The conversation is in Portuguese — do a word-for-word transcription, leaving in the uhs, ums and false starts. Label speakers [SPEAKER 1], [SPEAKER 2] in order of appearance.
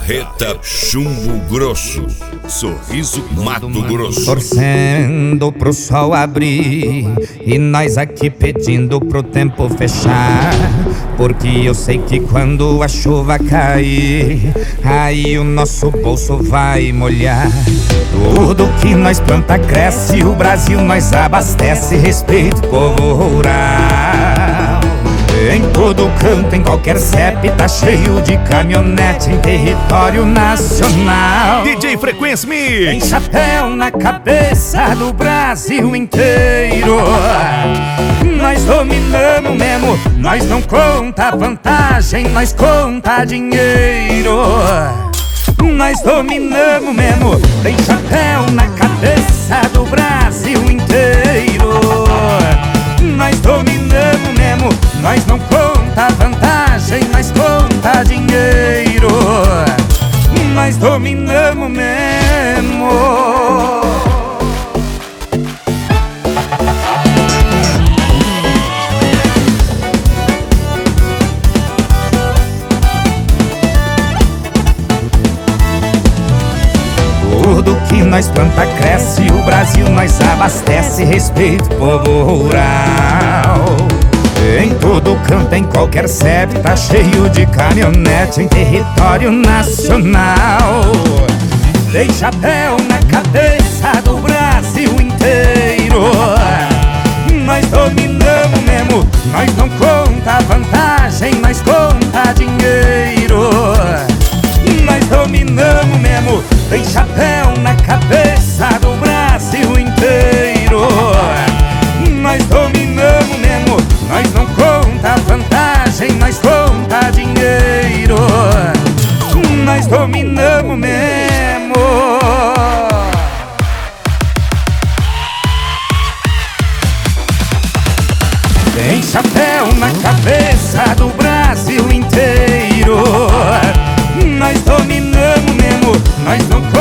[SPEAKER 1] Carreta Chumbo Grosso, Sorriso Mato Grosso.
[SPEAKER 2] Torcendo pro sol abrir e nós aqui pedindo pro tempo fechar, porque eu sei que quando a chuva cair, aí o nosso bolso vai molhar. Tudo que nós planta cresce, o Brasil nós abastece. Respeito povo rural. Em todo canto, em qualquer C E P, tá cheio de caminhonete em território nacional.
[SPEAKER 1] D J Frequência Me
[SPEAKER 2] tem chapéu na cabeça do Brasil inteiro. Nós dominamos mesmo, nós não conta vantagem, nós conta dinheiro. Nós dominamos mesmo, tem chapéu na cabeça do Brasil inteiro. Nós dominamos mesmo, nós não conta vantagem, nós conta dinheiro. Nós dominamos mesmo. Tudo que nós planta cresce, o Brasil nós abastece. Respeito povo rural. Em todo canto, em qualquer C E P, tá cheio de caminhonete em território nacional. Tem chapéu na cabeça do Brasil inteiro. Nós dominamos mesmo, nós não conta vantagem, nós conta dinheiro. Nós dominamos mesmo, tem chapéu na cabeça do Brasil inteiro. Nós dominamos mesmo, nós não conta vantagem, nós conta dinheiro. Nós dominamos mesmo. Tem chapéu na cabeça do Brasil inteiro. Nós dominamos mesmo, nós não conta